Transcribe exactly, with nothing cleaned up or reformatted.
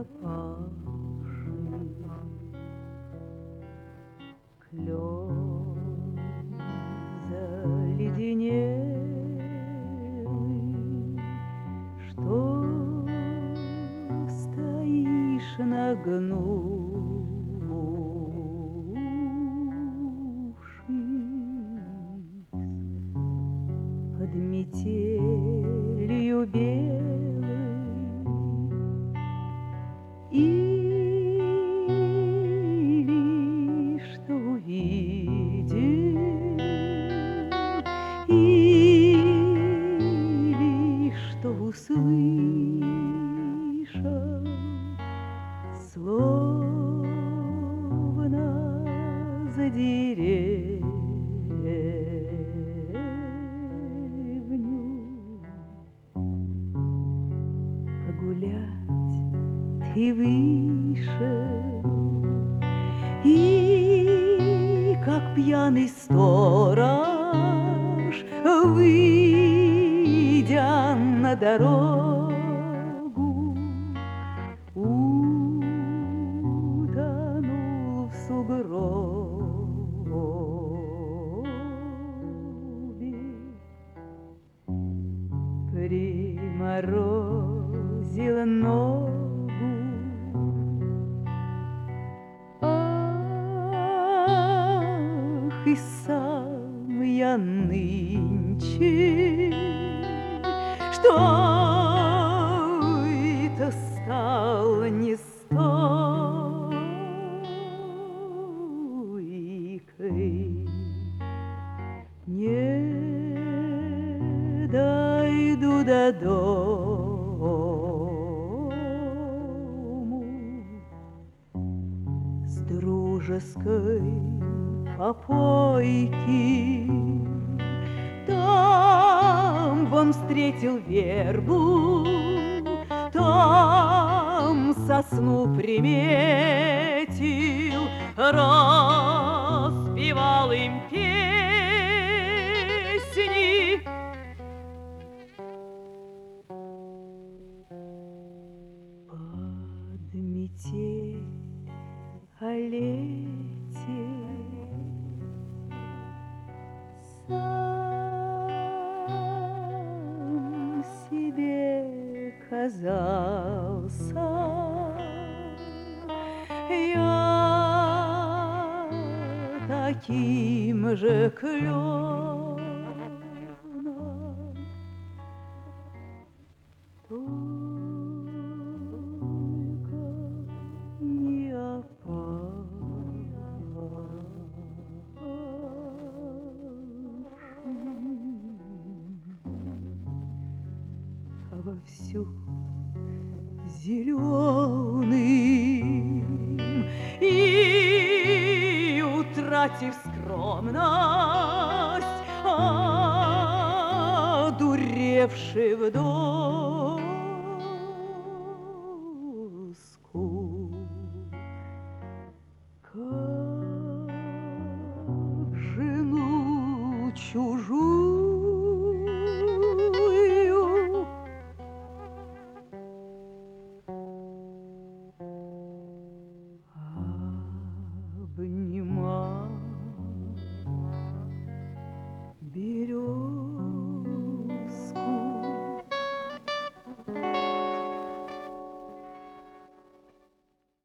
пропавший клен заледенелый, что стоишь нагнувшись под метелью белой, или что увидел, или что услышал, словно за деревню погулять ты вышел, и как пьяный сторож, выйдя на дорогу, утонул в сугробе, приморозил ногу. Ах, и сам я нынче, что это стал не стойкой, не дойду до дому с дружеской попойки. Там вам встретил вербу, там сосну приметил, распевал им песни. Под метель о лете сам себе казался я таким же кленом, только не опавший, а вовсю зеленым и, утратив скромность, одуревший в доску, как жену чужую